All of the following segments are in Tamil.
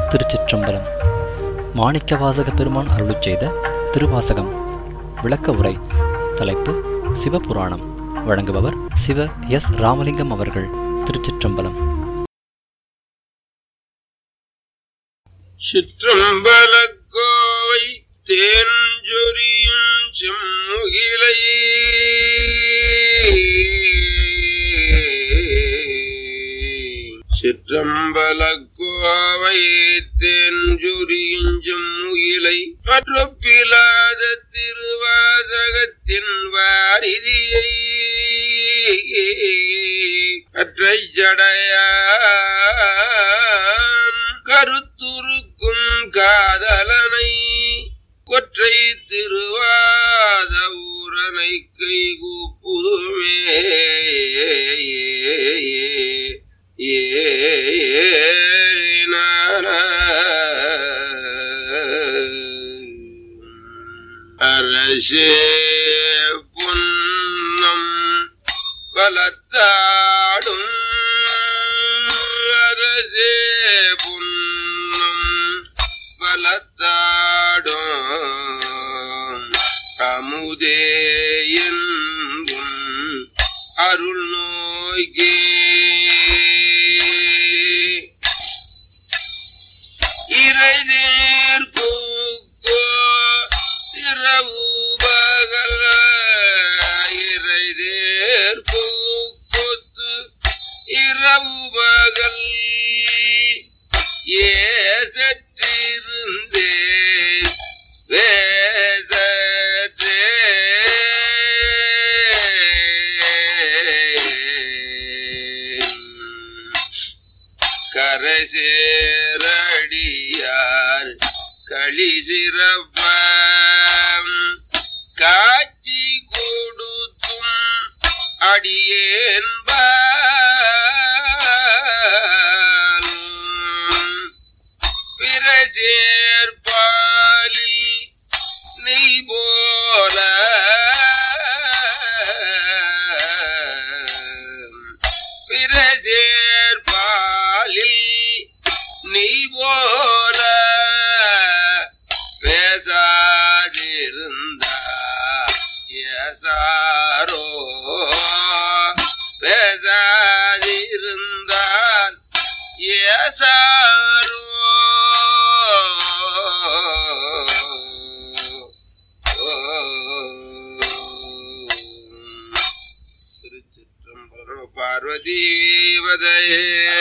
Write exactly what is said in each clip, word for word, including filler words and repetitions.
திருச்சிற்றம்பலம். மாணிக்கவாசக பெருமான் அருளிச் செய்த திருவாசகம் விளக்க உரை. தலைப்பு சிவபுராணம். வழங்குபவர் சிவ எஸ் ராமலிங்கம் அவர்கள். திருச்சிற்றம்பலம். சிற்றம்பலக்கோவை தேஞ்சொரியும் செம்முகிலை சிற்றம்பலக்கோவை தேஞ்சொரியும் செம்முகிலை மற்றொப்பிலாத திருவாசகத்தின் வாரிதியை அற்றை ஜடையான் கருத்துருக்கும் காதலனை கொற்றை திருவாத ஊரனை கைகூப்புதுமே அரசே புன்னம் பலத்தாடும் அரசே புன்னம் பலத்தாடும் அமுதே என்றும் அருள் நோய்கே இறைதேர் கூக்கோ இரவு பகல் இறைதேர் கூக்கொத்து இரவு பகல் ஏசற்றிருந்தேன் வேசற்றே கரசேரடியார் களி சிறப்பம் காட்சி கொடுத்தும் அடியேன்பால் பிரசேர்பாலில் நெய் போல பிரசேர்பாலில் நெய் போல பேசாதிருந்தா ஏசாரோ பேசாதிருந்தால் ஏசாரோ திருச்சிற்றம்பலம். பார்வதீவதையே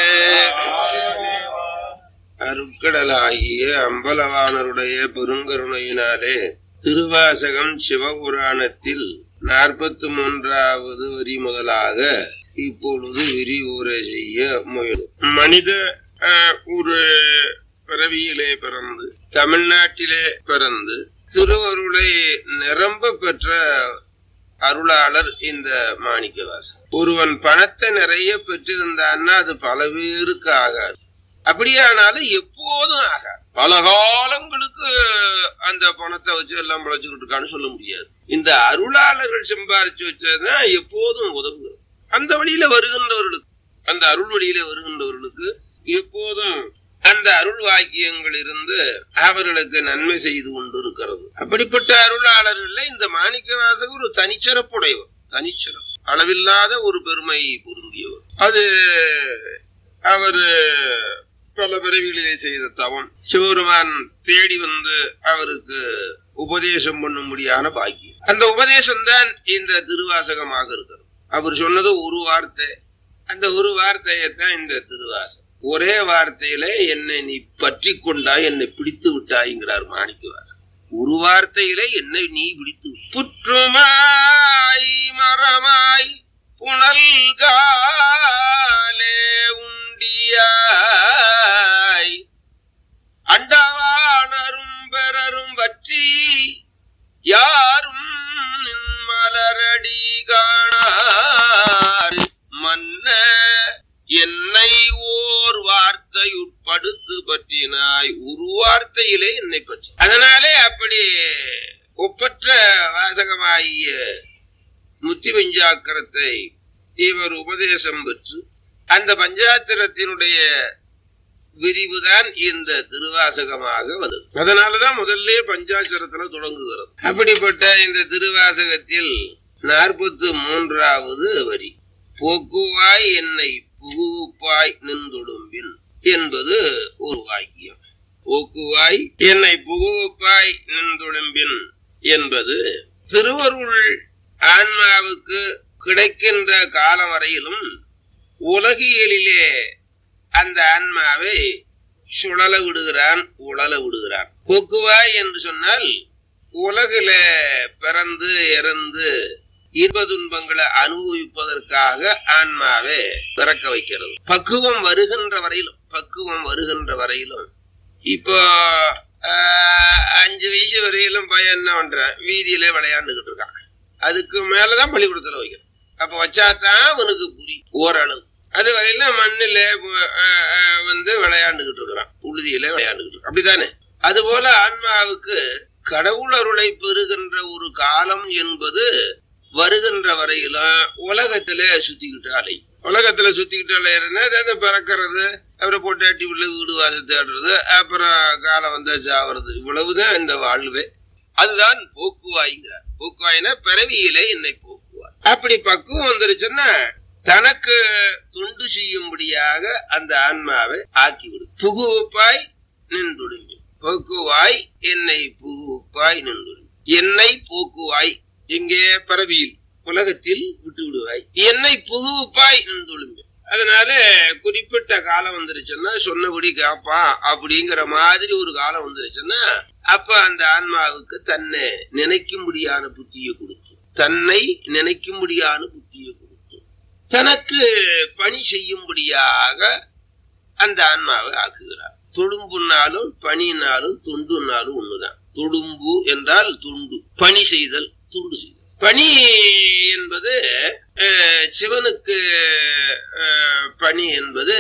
அருட்கடலாகிய அம்பலவானருடைய பெருங்கருணையினாலே திருவாசகம் சிவபுராணத்தில் நாற்பத்தி மூன்றாவது வரி முதலாக இப்பொழுது விரிவுரை செய்ய முயலும். மனித ஒரு பிறவியிலே பிறந்து தமிழ்நாட்டிலே பிறந்து திருவருளை நிரம்ப பெற்ற அருளாளர் இந்த மாணிக்கவாசகர். ஒருவன் பணத்தை நிறைய பெற்றிருந்தான்னா அது பல பேருக்கு ஆகாது. அப்படியானாலும் எப்போதும் ஆகாது. பல காலங்களுக்கு அந்த பணத்தை வச்சு எல்லாம் முளைச்சுக்கிட்டு இருக்கான்னு சொல்ல முடியாது. இந்த அருளாளர்கள் சம்பாரிச்சு வச்சதுதான் எப்போதும் உதவுகிறது. அந்த வழியில வருகின்றவர்களுக்கு, அந்த அருள் வழியில வருகின்றவர்களுக்கு எப்போதும் அந்த அருள் வாக்கியங்கள் இருந்து அவர்களுக்கு நன்மை செய்து கொண்டு இருக்கிறது. அப்படிப்பட்ட அருளாளர்கள்ல இந்த மாணிக்கவாசகர் ஒரு தனிச்சிறப்புடையவர். தனிச்சிறப்பு, அளவில்லாத ஒரு பெருமை பொருந்தியவர். அது அவர் பல பிறவிகளிலே செய்த தவம். சிவபெருமான் தேடி வந்து அவருக்கு உபதேசம் பண்ணும்படியான பாக்கியம். அந்த உபதேசம் தான் இந்த திருவாசகமாக இருக்கிறது. அவர் சொன்னது ஒரு வார்த்தை. அந்த ஒரு வார்த்தையத்தான் இந்த திருவாசகம். ஒரே வார்த்தையில என்னை நீ பற்றி கொண்டாய், என்னை பிடித்து விட்டாய்ங்கிறார் மாணிக்கவாசகர். ஒரு வார்த்தையில என்னை நீ பிடித்து, புற்றுமாய் மரமாய் புனல்காலே உண்டியாய் அண்டவானரும் பெறரும் பற்றி யாரும் மலரடி காணார் மன்ன என்னை ஓர் வார்த்தையுட்படுத்து பற்றினாய். ஒரு வார்த்தையிலே என்னை பற்றி. அதனாலே அப்படி ஒப்பற்ற வாசகமாகிய முத்தி பஞ்சாக்கரத்தை இவர் உபதேசம் பெற்று அந்த பஞ்சாட்சரத்தினுடைய விரிவுதான் இந்த திருவாசகமாக வந்தது. அதனாலதான் முதல்ல பஞ்சாட்சரத்துல தொடங்குகிறது. அப்படிப்பட்ட இந்த திருவாசகத்தில் நாற்பத்தி மூன்றாவது வரி, போக்குவாய் என்னை புகுப்பாய் நின்றொடும்பின் என்பது ஒரு வாக்கியம். போக்குவாய் என்னை புகுப்பாய் நின்றொடும்பின் என்பது திருவருள் ஆன்மாவுக்கு கிடைக்கின்ற காலம் வரையிலும் உலகியலிலே அந்த ஆன்மாவை சுழல விடுகிறான், உழல விடுகிறான். போக்குவாய் என்று சொன்னால் உலகில பிறந்து இறந்து இன்ப துன்பங்களை அனுபவிப்பதற்காக ஆன்மாவை பிறக்க வைக்கிறது. பக்குவம் வருகின்ற வரையிலும் பக்குவம் வருகின்ற வரையிலும் இப்போ அஞ்சு வயசு வரையிலும் பையன் என்ன பண்றான், வீதியில விளையாண்டுகிட்டு இருக்கான். அதுக்கு மேலதான் பள்ளிக்கூடத்துல வைக்கிறான். அப்ப வச்சாதான் அவனுக்கு புரி ஓரளவு. அது வரையில மண்ணில வந்து விளையாண்டுகிட்டு இருக்கிறான், புழுதியில விளையாண்டுகிட்டு இருக்கான். அப்படித்தானே? அது போல ஆன்மாவுக்கு கடவுள் அருளை பெறுகின்ற ஒரு காலம் என்பது வருகின்ற வரையிலும் உலகத்துல சுத்திக்கிட்டு அலை உலகத்துல சுத்திக்கிட்டு அலையிறதுன்னா பிறக்கிறது, அப்புறம் பொட்டாட்டி உள்ள வீடு வாச தேடுறது, அப்புறம் காலம் வந்தா சாவறது. இவ்வளவுதான் இந்த வாழ்வே. அதுதான் போக்குவாய்ங்கிறார். போக்குவாயினா பிறவியிலே என்னை போக்குவாய். அப்படி பக்குவம் வந்துருச்சுன்னா தனக்கு தொண்டு செய்யும்படியாக அந்த ஆன்மாவை ஆக்கிவிடும். புகுப்பாய் நின்றுடும்பி, போக்குவாய் என்னை புகுப்பாய் நின்றுடும்பி. என்னை போக்குவாய் எங்கே? பிறவியில் உலகத்தில் விட்டு விடுவாய். என்னை புகுப்பாய் நின்றுடும்பி. அதனால குறிப்பிட்ட காலம் வந்துருச்சுன்னா சொன்னபடி காப்பான் அப்படிங்கிற மாதிரி ஒரு காலம் வந்துருச்சுன்னா அப்ப அந்த ஆன்மாவுக்கு தன்னை நினைக்கும்படியான புத்தியை கொடுத்து தன்னை நினைக்கும்படியான புத்தியை கொடுத்து தனக்கு பணி செய்யும்படியாக அந்த ஆன்மாவை ஆக்குகிறார். தொடும்புனாலும் பணினாலும் தொண்டுனாலும் ஒண்ணுதான். தொடும்பு என்றால் துண்டு, பணி செய்தல் துண்டு செய்தல். பணி என்பது சிவனுக்கு பணி என்பது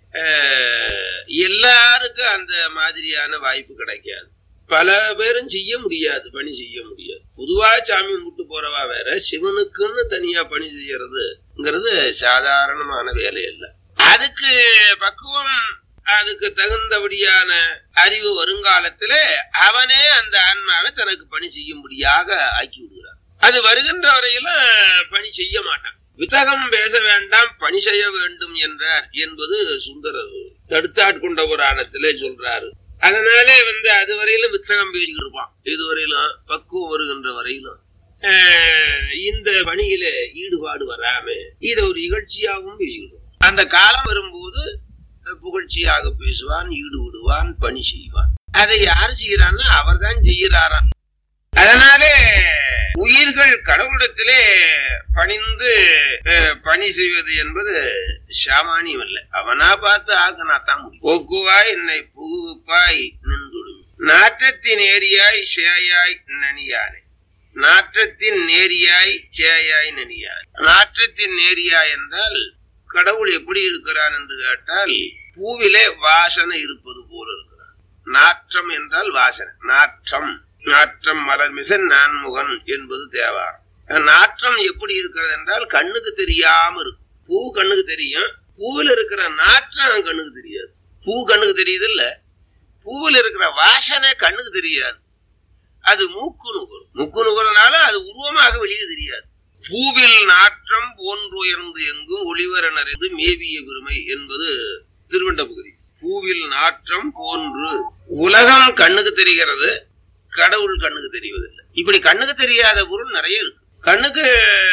எல்லாருக்கும் அந்த மாதிரியான வாய்ப்பு கிடைக்காது. பல பேரும் செய்ய முடியாது, பணி செய்ய முடியாது. பொதுவா சாமி கும்பிட்டு போறவா வேற, சிவனுக்குன்னு தனியா பணி செய்யறதுங்கிறது சாதாரணமான வேலை அல்ல. அதுக்கு பக்குவம், அதுக்கு தகுந்தபடியான அறிவு வருங்காலத்துல அவனே அந்த ஆன்மாவை தனக்கு பணி செய்யும்படியாக ஆக்கி விடுகிறார். அது வருகின்ற வரையில பணி செய்ய மாட்டான். வித்தகம் பேச வேண்டாம், பணி செய்ய வேண்டும் என்றார் என்பது சுந்தரர் தடுத்தாட்கொண்ட புராணத்திலே சொல்றாரு. அதனாலே வந்து அது வரையிலும் வித்தகம் பேசிக்கிட்டு இருப்பான். இதுவரையிலும் பக்குவம் வருகின்ற வரையிலும் இந்த பணியில ஈடுபாடு வராம இத ஒரு இகழ்ச்சியாகவும் பேசிக்கிடும். அந்த காலம் வரும்போது புகழ்ச்சியாக பேசுவான், ஈடுபடுவான், பணி செய்வான். அதை யார் செய்யறான்னா அவர் தான் செய்யறாராம். அதனாலே உயிர்கள் கடவுளிடத்திலே பணிந்து பணி செய்வது என்பது சாமானியம் அல்ல. அவனா பார்த்து ஆக்குனாத்தான் முடியும். போக்குவாய் என்னை புகுப்பாய் நின்றுடும், நாற்றத்தின் ஏரியாய் சேயாய் நனியானே. நாற்றத்தின் நேரியாய் சேயாய் நனியாய். நாற்றத்தின் நேரியாய் என்றால் கடவுள் எப்படி இருக்கிறான் என்று கேட்டால் பூவிலே வாசனை இருப்பது போல இருக்கிறான். நாற்றம் என்றால் வாசனை. நாற்றம் நாற்றம் மலர் மிசன் நான்முகன் என்பது தேவாரம். நாற்றம் எப்படி இருக்கிறது என்றால் கண்ணுக்கு தெரியாம இருக்கும். பூ கண்ணுக்கு தெரியும், பூவில் இருக்கிற நாற்றம் கண்ணுக்கு தெரியாது. பூ கண்ணுக்கு தெரியுது இல்ல, பூவில் இருக்கிற வாசனை கண்ணுக்கு தெரியாது. அது மூக்கு நுகரும். மூக்கு நுகரனால அது உருவமாக வெளியே தெரியாது. பூவில் நாற்றம் போன்றுயர்ந்து எங்கும் ஒளிவர நிறைந்து மேவிய பெருமை என்பது திருவண்ட பகுதி. பூவில் நாற்றம் போன்று உலகம் கண்ணுக்கு தெரிகிறது, கடவுள் கண்ணுக்கு தெரிவதில்லை. இப்படி கண்ணுக்கு தெரியாத பொருள் நிறைய இருக்கு. கண்ணுக்கு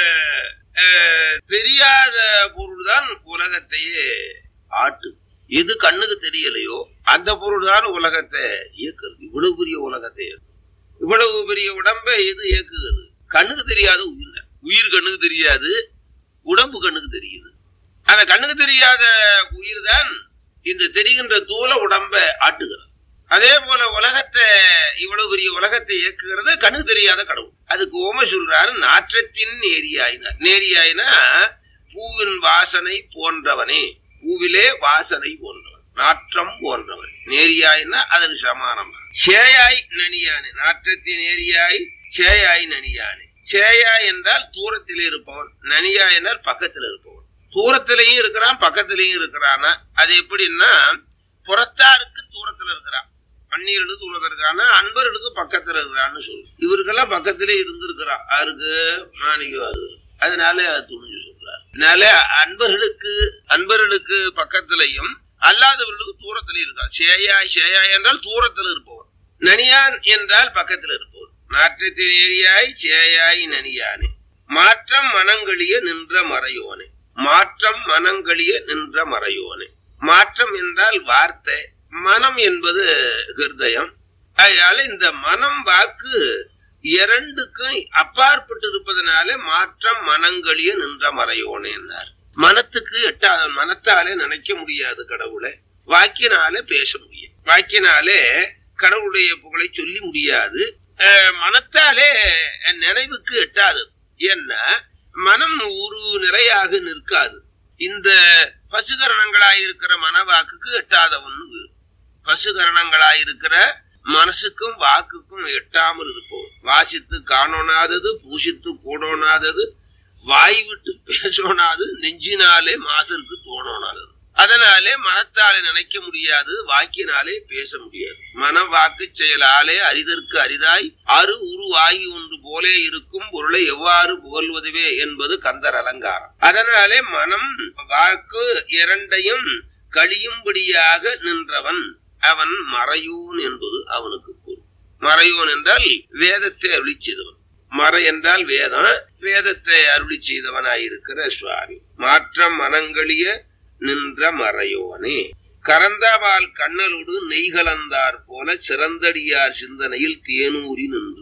தெரியாத பொருள் தான் உலகத்தையே ஆட்டு. எது கண்ணுக்கு தெரியலையோ அந்த பொருள் தான் உலகத்தை இயக்குறது. இவ்வளவு பெரிய உலகத்தை இவ்வளவு பெரிய உடம்பை எது இயக்குகிறது? கண்ணுக்கு தெரியாத உயிர் தான். உயிர் கண்ணுக்கு தெரியாது, உடம்பு கண்ணுக்கு தெரியுது. அந்த கண்ணுக்கு தெரியாத உயிர் தான் இந்த தெரிகின்ற தூள உடம்பை ஆட்டுகிறது. அதே போல உலகத்தை, இவ்வளவு பெரிய உலகத்தை இயக்குகிறது கண்ணுக்கு தெரியாத கடவுள். அதுக்கு ஓம சொல்றாரு, நாற்றத்தின் நேரியாயினா. நேரியாயினா பூவின் வாசனை போன்றவனே, பூவிலே வாசனை போன்றவன், நாற்றம் போன்றவன். நேரியாயினா அதற்கு சமானம். சேயாய் நனியானே, நாற்றத்தின் நேரியாய் சேயாய் நனியானே. சேயாய் என்றால் தூரத்திலே இருப்பவன், நனியாய் என்றால் பக்கத்தில் இருப்பவன். தூரத்திலையும் இருக்கிறான், பக்கத்திலையும் இருக்கிறானா. அது எப்படின்னா புறத்தாருக்கு தூரத்துல இருக்கிறான், அந்நியர்களுக்கு தூரத்துல இருக்கான்னா அன்பர்களுக்கு பக்கத்துல இருக்கிறான்னு சொல்லு. இவருக்கெல்லாம் பக்கத்திலே இருந்திருக்கிறான் யாருக்கு? மாணிக்கவாரு. அதனால துணிஞ்சு சொல்றாரு. அதனால அன்பர்களுக்கு அன்பர்களுக்கு பக்கத்திலையும் அல்லாதவர்களுக்கு தூரத்திலே இருக்கான். சேயாய் சேயாய் என்றால் தூரத்தில் இருப்பவர், நனியான் என்றால் பக்கத்தில் இருப்பவர். நாற்றத்தின் ஏரியாய் சேயாய் நனியானே மாற்றம் மனங்களிய நின்ற மறையோனே. மாற்றம் மனங்களிய நின்ற மறையோனே. மாற்றம் என்றால் வார்த்தை, மனம் என்பது ஹிருதயம். அதனால இந்த மனம் வாக்கு இரண்டுக்கும் அப்பாற்பட்டு இருப்பதனால மாற்றம் மனங்களிய நின்ற மறையோனே என்றார். மனத்துக்கு எட்டாத, மனத்தாலே நினைக்க முடியாது கடவுளை, வாக்கினாலே பேச முடியும், வாக்கினாலே கடவுளுடைய புகழை சொல்லி முடியாது, மனத்தாலே நினைவுக்கு எட்டாது. ஏன்னா மனம் ஒரு நிறையாக நிற்காது. இந்த பசுகரணங்களாயிருக்கிற மனவாக்குக்கு எட்டாதவன். பசுகரணங்களாயிருக்கிற மனசுக்கும் வாக்குக்கும் எட்டாமல் இருப்போம். வாசித்து காணோனாதது, பூசித்து போடோனாதது, வாய் விட்டு பேசோனாது, நெஞ்சினாலே மாசலுக்கு தோணோனாதது. அதனாலே மனத்தாலே நினைக்க முடியாது, வாக்கினாலே பேச முடியாது. மன வாக்கு செயலாலே அரிதற்கு அரிதாய் அரு உருவாகி ஒன்று போலே இருக்கும் பொருளை எவ்வாறு புகழ்வதுவே என்பது கந்தர் அலங்காரம். அதனாலே மனம் வாக்கு இரண்டையும் கழியும்படியாக நின்றவன் அவன் மறையோன் என்பது அவனுக்கு பொருள். மறையோன் என்றால் வேதத்தை அருளி செய்தவன். மறை என்றால் வேதம், வேதத்தை அருளி செய்தவனாயிருக்கிற சுவாமி. மாற்றம் மனங்களிய நின்ற மறையோனே. கரந்தாவால் கண்ணலோடு நெய்கலந்தார் போல சிறந்தடியார் சிந்தனையில் தேனூரி நின்று.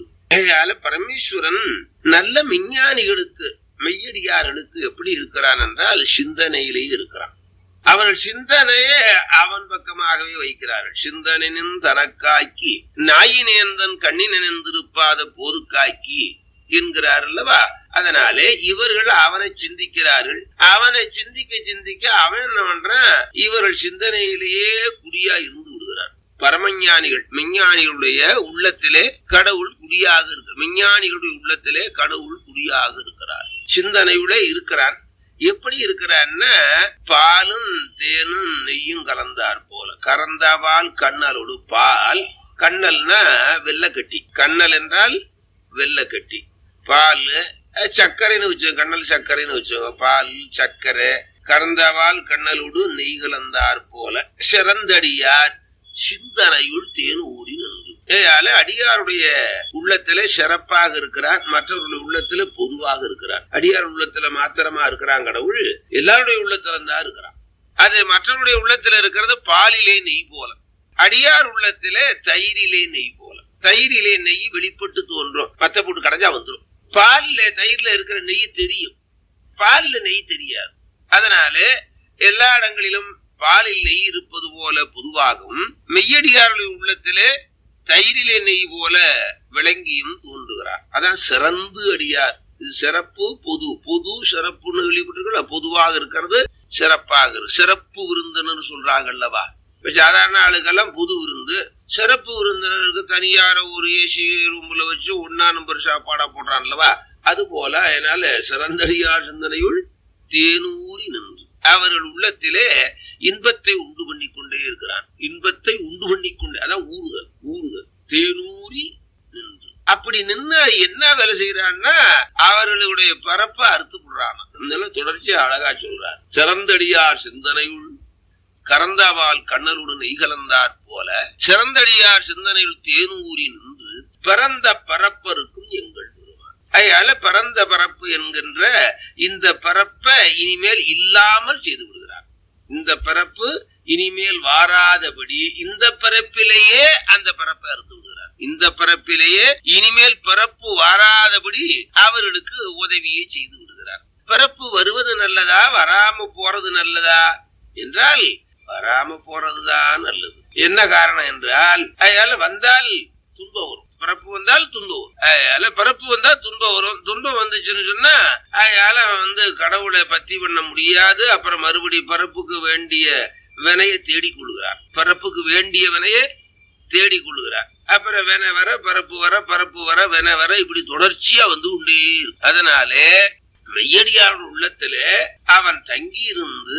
பரமேஸ்வரன் நல்ல விஞ்ஞானிகளுக்கு, மெய்யடியார்களுக்கு எப்படி இருக்கிறான் என்றால் சிந்தனையிலே இருக்கிறான். அவர்கள் சிந்தனையே அவன் பக்கமாகவே வைக்கிறார்கள். சிந்தனின் தனக்காக்கி நாயினேந்தன் கண்ணினிருப்பாத போது காக்கி என்கிறார் அல்லவா. அதனாலே இவர்கள் அவனை சிந்திக்கிறார்கள். அவனை சிந்திக்க சிந்திக்க அவன் என்ன பண்றான், இவர்கள் சிந்தனையிலேயே குடியா இருந்து விடுகிறான். பரமஞானிகள் மெஞ்ஞானிகளுடைய உள்ளத்திலே கடவுள் குடியாக இருக்கிறார். மெஞ்ஞானிகளுடைய உள்ளத்திலே கடவுள் குடியாக இருக்கிறார், சிந்தனையுடைய இருக்கிறான். எப்படி இருக்கிறான்னா பாலும் தேனும் நெய்யும் கலந்தார் போல. கறந்தாவால் கண்ணலோடு. பால், கண்ணல்னா வெள்ளக்கட்டி, கண்ணல் என்றால் வெள்ளக்கட்டி. பால் சர்க்கரைன்னு வச்சோம், கண்ணல் சர்க்கரைன்னு வச்சோம். பால் சர்க்கரை. கறந்தவால் கண்ணலோடு நெய் கலந்தார் போல சிறந்தடியார் சிந்தனையுள் தேன் ஊறி நின்று. ஏயால அடியாருடைய உள்ளத்திலே சிறப்பாக இருக்கிறார், மற்றவருடைய உள்ளத்திலே பொதுவாக இருக்கிறார். அடியார் உள்ளத்துல மாத்திரமா இருக்கிறான் கடவுள், எல்லாருடைய உள்ளத்துல தான் இருக்கிறான். அது மற்றவருடைய உள்ளத்துல இருக்கிறது பாலிலே நெய் போல, அடியார் உள்ளத்திலே தயிரிலே நெய் போல. தயிரிலே நெய் வெளிப்பட்டு தோன்றும், பத்த போட்டு கடைஞ்சா வந்துடும். பால்ல தயிர்ல இருக்கிற நெய் தெரியும், பால்ல நெய் தெரியாது. அதனால எல்லா இடங்களிலும் பாலில் நெய் இருப்பது போல பொதுவாகவும் மெய்யடியார்களுடைய உள்ளத்திலே தயிரிலே நெய் போல விளங்கியும் தோன்றுகிறார். அதான் சிறந்து அடியார். இது சிறப்பு பொது, பொது சிறப்புன்னு வெளிப்பட்டு பொதுவாக இருக்கிறது சிறப்பாக. சிறப்பு விருந்தினர் சொல்றாங்க அல்லவா. இப்ப சாதாரண ஆளுக்கெல்லாம் புது விருந்து, சிறப்பு விருந்தினருக்கு தனியார ஒரு ஏசி ரூம்ல வச்சு ஒன்னா நம்பர் சாப்பாடா போடுறான் அல்லவா. அது போல அதனால சிறந்தடியார் சிந்தனையுள் தேனூரி நின்று அவர்கள் உள்ளத்திலே இன்பத்தை உண்டு பண்ணி கொண்டே இருக்கிறான். இன்பத்தை உண்டு பண்ணி கொண்டே, அதான் ஊறுதல், ஊறுதல். தேனூரி நின்று அப்படி நின்று என்ன வேலை செய்யறான்னா அவர்களுடைய பரப்ப அறுத்து விடுறான். இதெல்லாம் தொடர்ச்சியா அழகா சொல்றார். சிறந்தடியார் சிந்தனையுள் கறந்தாவால் கண்ணலுடன் நெய்கலந்தார் போல சிறந்தடியார் சிந்தனையில் தேனூரி நின்று பிறந்த பரப்பருக்கும் எங்கள் பெருமான். அதனால பிறந்த பரப்பு என்கின்ற இந்த பரப்பை இனிமேல் இல்லாமல் செய்து விடுகிறார். இந்த பரப்பு இனிமேல் வாராதபடி இந்த பரப்பிலேயே அந்த பரப்பை அறுத்து விடுகிறார். இந்த பரப்பிலேயே இனிமேல் பரப்பு வாராதபடி அவர்களுக்கு உதவியை செய்து விடுகிறார். பரப்பு வருவது நல்லதா வராம போறது நல்லதா என்றால் வராம போறதுதான் நல்லது. என்ன காரணம் என்றால் அதனால வந்தால் துன்பம் வரும், பிறப்பு வந்தால் துன்பம் வரும். அதனால பிறப்பு வந்தா துன்பம் வரும். துன்பம் வந்துச்சுன்னு சொன்னா அதனால வந்து கடவுளை பத்தி பண்ண முடியாது. அப்புறம் மறுபடி பிறப்புக்கு வேண்டிய வினையை தேடிக் கொள்கிறார். பிறப்புக்கு வேண்டிய வினையை தேடிக் கொள்கிறார். அப்புறம் வென வர பரப்பு வர பரப்பு வர வென வர இப்படி தொடர்ச்சியா வந்து கொண்டே இருக்கு. அதனாலே மெய்யடியார் உள்ளத்திலே அவன் தங்கி இருந்து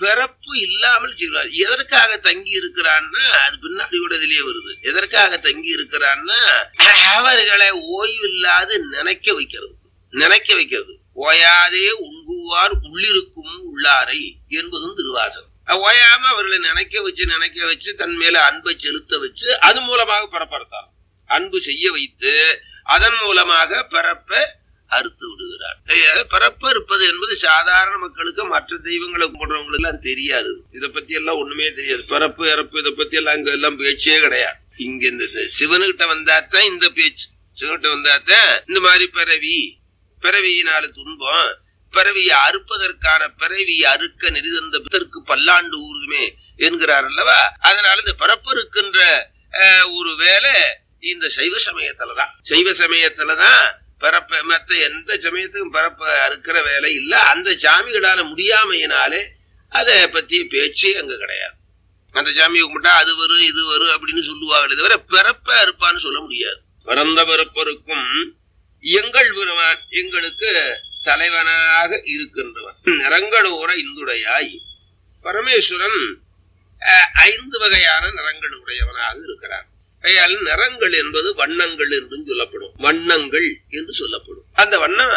பிறப்பு இல்லாமல் செய்வார். எதற்காக தங்கி இருக்கிறான்னா அது பின்னாடி கூட இதுலயே வருது. எதற்காக தங்கி இருக்கிறான்னா அவர்களை ஓய்வில்லாது நினைக்க வைக்கிறது. நினைக்க வைக்கிறது. ஓயாதே உண்குவார் உள்ளிருக்கும் உள்ளாரை என்பதும் திருவாசகம். ஓயாம அவர்களை நினைக்க வச்சு நினைக்க வச்சு தன் மேல அன்பை செலுத்த வச்சு அது மூலமாக பிறப்பறுத்தார். அன்பு செய்ய வைத்து அதன் மூலமாக பிறப்ப அறுத்து விடுகிறார். பிறப்பு இருப்பது என்பது சாதாரண மக்களுக்கு மற்ற தெய்வங்களை கும்பிடுறவங்களுக்கு எல்லாம் தெரியாது. இதை பத்தி எல்லாம் ஒண்ணுமே தெரியாது. பிறப்பு இறப்பு இதை பத்தி எல்லாம் இங்க எல்லாம் பேச்சே கிடையாது. இங்க இந்த சிவனுகிட்ட வந்தாத்தான் இந்த பேச்சு. சிவன்கிட்ட வந்தாத்தான் இந்த மாதிரி பிறவி, பிறவியினால துன்பம், பிறவியை அறுப்பதற்கான பிறவி அறுக்க நெறிதந்த பிதற்கு பல்லாண்டு ஊருமே என்கிறார் அல்லவா. அதனால இந்த பிறப்பு இருக்கின்ற ஒரு வேலை இந்த சைவ சமயத்துலதான். சைவ சமயத்துலதான் பிறப்ப மற்ற எந்த சமயத்துக்கும் பிறப்ப அறுக்கிற வேலை இல்ல. அந்த சாமிகளால முடியாமையினாலே அதை பத்திய பேச்சு அங்க கிடையாது. அந்த சாமியை கும்பிட்டா அது வரும் இது வரும் அப்படின்னு சொல்லுவாங்களே தவிர பிறப்ப அறுப்பான்னு சொல்ல முடியாது. பிறந்த பிறப்பருக்கும் எங்கள் பெருமான் எங்களுக்கு தலைவனாக இருக்கின்றவன். நிறங்களோர இந்துடையாய் பரமேஸ்வரன் ஐந்து வகையான நிறங்கள் உடையவனாக இருக்கிறார். கையால் நிறங்கள் என்பது வண்ணங்கள் என்றும் சொல்லப்படும். வண்ணங்கள் என்று சொல்லப்படும். அந்த வண்ணம்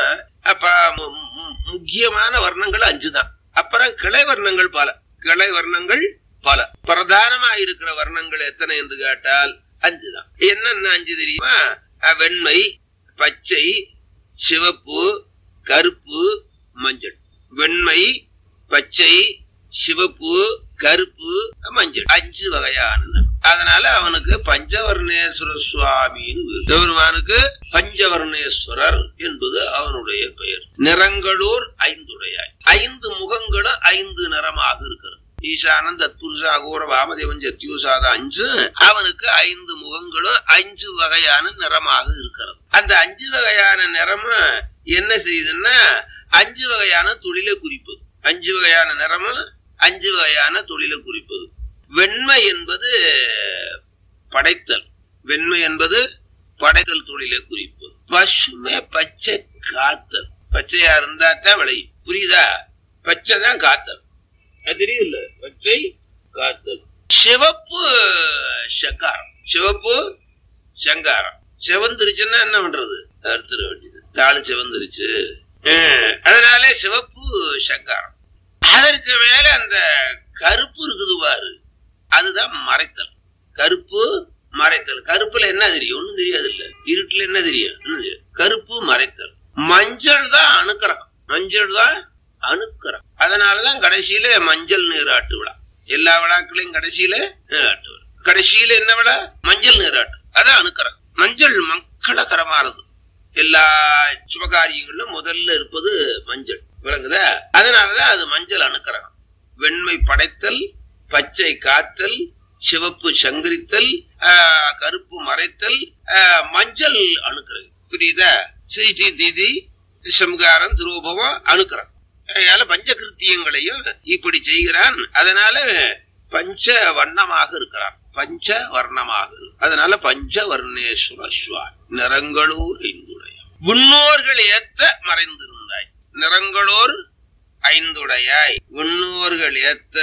முக்கியமான வர்ணங்கள் அஞ்சுதான். அப்புறம் கிளை வர்ணங்கள் பல. கிளை வர்ணங்கள் பல. பிரதானமா இருக்கிற வர்ணங்கள் எத்தனை என்று கேட்டால் அஞ்சுதான். என்னென்ன அஞ்சு தெரியுமா? வெண்மை, பச்சை, சிவப்பு, கருப்பு, மஞ்சள். வெண்மை, பச்சை, சிவப்பு, கருப்பு, மஞ்சள். அஞ்சு வகையான. அதனால அவனுக்கு பஞ்சவர்ணேஸ்வர சுவாமின்னு பெருமானுக்கு பஞ்சவர்ணேஸ்வரர் என்பது அவனுடைய பெயர். நிறங்களோர் ஐந்துடையாய். ஐந்து முகங்களும் ஐந்து நிறமாக இருக்கிறது. ஈசானந்த் தத்புருஷா அகோர வாமதேவன் ஜத்யோசாத அஞ்சு அவனுக்கு ஐந்து முகங்களும் அஞ்சு வகையான நிறமாக இருக்கிறது. அந்த அஞ்சு வகையான நிறமும் என்ன செய்யுதுன்னா அஞ்சு வகையான தொழிலை குறிப்பது. அஞ்சு வகையான நிறமும் அஞ்சு வகையான தொழிலை குறிப்பது. வெண்மை என்பது படைத்தல். வெண்மை என்பது படைத்தல் தொழிலை குறிப்பது. பசுமை பச்சை காத்தல். பச்சையா இருந்தா தான் விளையும். புரியுதா? பச்சை தான் காத்தல். அது தெரியல. பச்சை காத்தல். சிவப்பு சங்காரம். சிவப்பு சங்காரம். சிவந்திருச்சுன்னா என்ன பண்றது? அறுத்துட வேண்டியது. தாளு சிவந்திருச்சு. அதனால சிவப்பு சங்காரம். அதற்கு மேல அந்த கருப்பு இருக்குது பாரு, அதுதான் மறைத்தல். கருப்பு மறைத்தல். கருப்புல என்ன தெரியும்? ஒண்ணும் தெரியாது. இல்ல இருட்டுல என்ன தெரியும்? கருப்பு மறைத்தல். மஞ்சள் தான் அணுக்கரம். மஞ்சள் தான் அணுக்கரம். அதனாலதான் கடைசியில மஞ்சள் நீராட்டு விழா. எல்லா விழாக்களையும் கடைசியில நீராட்டு விழா. கடைசியில என்ன விழா? மஞ்சள் நீராட்டு. அதான் அணுக்கரம். மஞ்சள் மக்களகரமானது. எல்லா சுபகாரியங்களும் முதல்ல இருப்பது மஞ்சள். விளங்குதா? அதனாலதான் அது மஞ்சள் அணுக்கரம். வெண்மை படைத்தல், பச்சை காத்தல், சிவப்பு சங்கரித்தல், கருப்பு மறைத்தல், மஞ்சள் அணுக்கிறது. புரியுதா? ஸ்ரீ தீதி சம்காரம் திருவோபவம் அணுக்கிறான். அதனால பஞ்ச கிருத்தியங்களையும் இப்படி செய்கிறான். அதனால பஞ்ச வர்ணமாக இருக்கிறான். பஞ்ச வர்ணமாக. அதனால பஞ்ச வர்ணேஸ்வர சுவாமி. நிறங்களோர் ஐந்துடைய முன்னோர்கள் ஏத்த மறைந்திருந்தாய். நிறங்களோர் ஐந்துடையாய். விண்ணோர்கள் ஏத்த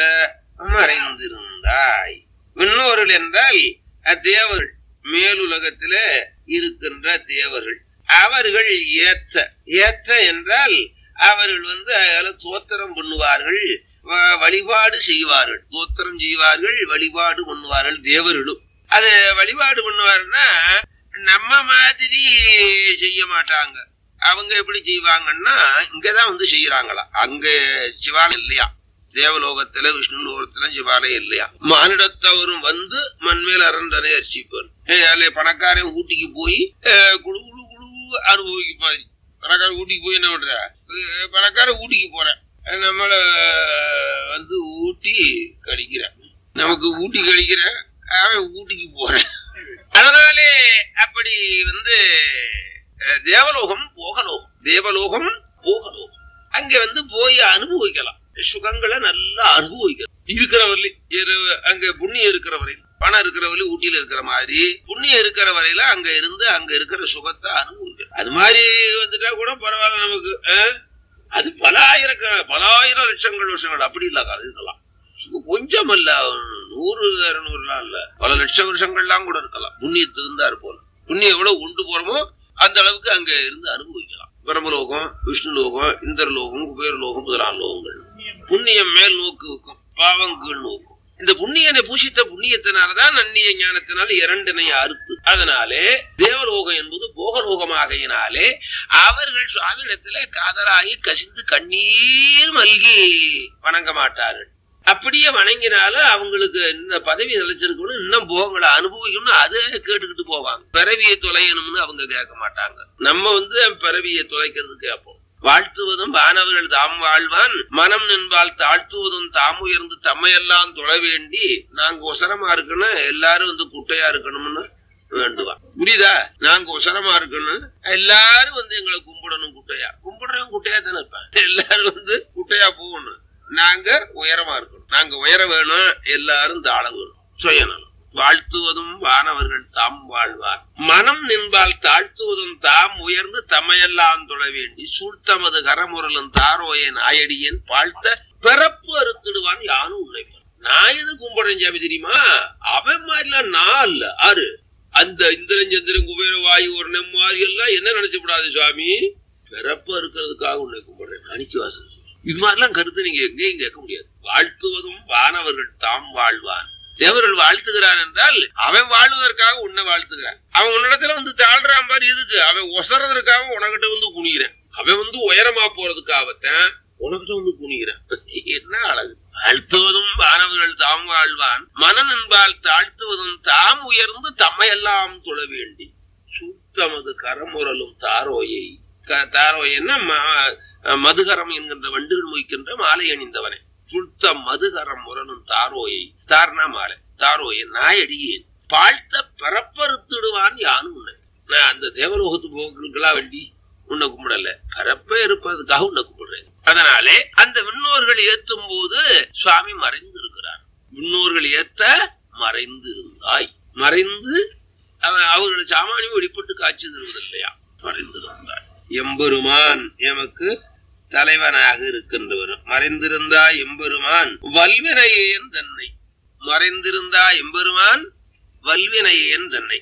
மறைந்திருந்தாய். விண்ணோர்கள் என்றால் தேவர்கள். மேலுலகத்தில இருக்கின்ற தேவர்கள். அவர்கள் ஏத்த. ஏத்த என்றால் அவர்கள் வந்து தோத்திரம் பண்ணுவார்கள், வழிபாடு செய்வார்கள். தோத்திரம் செய்வார்கள், வழிபாடு பண்ணுவார்கள். தேவர்களும் அது வழிபாடு பண்ணுவாருன்னா நம்ம மாதிரி செய்ய மாட்டாங்க. அவங்க எப்படி செய்வாங்கன்னா இங்கதான் வந்து செய்யறாங்களா. அங்க சிவாலயம் இல்லையா? தேவலோகத்துல விஷ்ணு லோகத்துல சிவாலயம் இல்லையா? மானிடத்தவரும் வந்து மண்மேல் அரண்டனை அர்ச்சிப்பார். பணக்காரன் ஊட்டிக்கு போய் குழு குழு குழு அனுபவிக்குப்பாரு. பணக்காரன் ஊட்டிக்கு போய் என்ன பண்ற? பணக்காரன் ஊட்டிக்கு போறேன், நம்மள வந்து ஊட்டி கழிக்கிறேன், நமக்கு ஊட்டி கழிக்கிற அவன் ஊட்டிக்கு போறேன். அதனாலே அப்படி வந்து தேவலோகம் போகலோகம். தேவலோகம் போகலோகம். அங்க வந்து போய் அனுபவிக்கலாம். சுகங்களை நல்லா அனுபவிக்கலாம். இருக்கிறவரையில அங்க புண்ணியம் இருக்கிற வரையில, பணம் இருக்கிற வரையில ஊட்டியில இருக்கிற மாதிரி புண்ணியம் இருக்கிற வரையில அங்க இருந்து அங்க இருக்கிற சுகத்தை அனுபவிக்கலாம். அது மாதிரி வந்துட்டா கூட பரவாயில்ல நமக்கு. அது பல ஆயிரக்க பல ஆயிரம் லட்சங்கள் வருஷங்கள் அப்படி இல்ல இருக்கலாம். கொஞ்சம் அல்ல, நூறு இருநூறுலாம் இல்ல, பல லட்சம் வருஷங்கள்லாம் கூட இருக்கலாம். புண்ணியத்துக்கு இருந்தாரு போல. புண்ணியம் எவ்வளவு கொண்டு போறோமோ அந்த அளவுக்கு அங்க இருந்து அனுபவிக்கலாம். பிரம்மலோகம், விஷ்ணு லோகம், இந்திர லோகம், குபேர லோகம் முதலான லோகங்கள். புண்ணியம் மேல் நோக்கு வைக்கும், பாவம் கீழ் நோக்கும். இந்த புண்ணியனை பூஷித்த புண்ணியத்தினாலதான் நன்னிய ஞானத்தினால இரண்டினை அறுத்து. அதனாலே தேவலோகம் என்பது போகலோகமாகையினாலே அவர்கள் சுவாமியிடத்துல காதலாகி கசிந்து கண்ணீர் மல்கி வணங்க மாட்டார்கள். அப்படியே வணங்கினாலும் அவங்களுக்கு இந்த பதவி நிலைச்சிருக்கணும், இன்னும் போகங்களை அனுபவிக்கணும்னு அதை கேட்டுக்கிட்டு போவாங்க. பிறவியை தொலையணும்னு அவங்க கேட்க மாட்டாங்க. நம்ம வந்து பிறவியை தொலைக்கிறது கேட்போம். வாழ்த்துவதும் வானவர்கள் தாம் வாழ்வான், மனம் நின்பால் தாழ்த்துவதும் தாம் உயர்ந்து தம்மையெல்லாம் தொழ வேண்டி நாங்க ஒசரமா இருக்கணும், எல்லாரும் வந்து குட்டையா இருக்கணும்னு வேண்டுவான். புரியுதா? நாங்க ஒசரமா இருக்கணும், எல்லாரும் வந்து எங்களை கும்பிடணும். குட்டையா கும்பிடுறவங்க குட்டையா தானே இருப்பான். எல்லாரும் வந்து குட்டையா போகணும், நாங்க உயரமா இருக்கணும். நாங்க உயர வேணும், எல்லாரும் தாழ வேணும். சுயநலம். வாழ்த்துவதும் வானவர்கள் தாம் வாழ்வார், மனம் நின்பால் தாழ்த்துவதும் தாம் உயர்ந்து தம்மையெல்லாம் தொழ வேண்டி சூழ்த்தமது கரமுரலும் தாரோய நாயடியன் வாழ்த்த பிறப்பு அறுத்துடுவான் யானும் உன்னை. நான் எது கும்பிடுறேன் சாமி தெரியுமா? அவன் மாதிரிலாம் நான் இல்ல. ஆறு அந்த இந்திரன் சந்திரன் குபேர வாயு ஒரு நெம்மாரி எல்லாம் என்ன நினைச்சப்படாது சுவாமி, பிறப்பு அறுக்கிறதுக்காக உன்னை கும்பிடுறேன். அணிக்குவாசன் இது மாதிரிலாம் கருத்து நீங்க எங்கேயும் கேட்க முடியாது. வாழ்த்துவதும் வானவர்கள் தாம் வாழ்வான். தேவர்கள் வாழ்த்துகிறான் என்றால் அவன் வாழ்வதற்காக உன்னை வாழ்த்துகிறான். அவன் உன்னிடத்துல வந்து தாழ்றான் பாரு, எதுக்கு? அவன் ஒசறதுக்காக உனக்கிட்ட வந்து குனிகிறேன். அவன் வந்து உயரமா போறதுக்காகத்தான் உனக்கிட்ட வந்து குனிகிறேன். என்ன அழகு! வாழ்த்துவதும் வானவர்கள் தாம் வாழ்வான், மனம் என்பால் தாழ்த்துவதும் தாம் உயர்ந்து தம்மையெல்லாம் தொழ வேண்டி சுத்தமது கரமுரலும் தாரோயை. தாரோயன்னா மதுகரம் என்கின்ற வண்டுகள் மொய்க்கின்ற மாலை அணிந்தவனே. சுத்த மதுகரம் முரணும் தாரோயை. தார்னா மாலை, தாரோயை நாயடியேன் பாழ்த்த பரப்பறுத்துடுவான் யானும் உன்னை. நான் அந்த தேவலோகத்து போக்குலாம் வேண்டி உன்னை கும்பிடல, பரப்ப இருப்பதுக்காக உன்னை கும்பிடுறேன். அதனாலே அந்த விண்ணோர்கள் ஏத்தும் போது சுவாமி மறைந்து இருக்கிறார். விண்ணோர்கள் ஏத்த மறைந்து இருந்தாய். மறைந்து அவன் அவர்களுடைய சாமானியம் வெளிப்பட்டு காட்சி தருவதில்லையா, மறைந்து இருந்தாய். எம்பெருமான் எமக்கு தலைவனாக இருக்கின்றவர். மறைந்திருந்தா எம்பெருமான் வல்வினையேன் தன்னை. மறைந்திருந்தா எம்பெருமான் வல்வினையேன் தன்னை.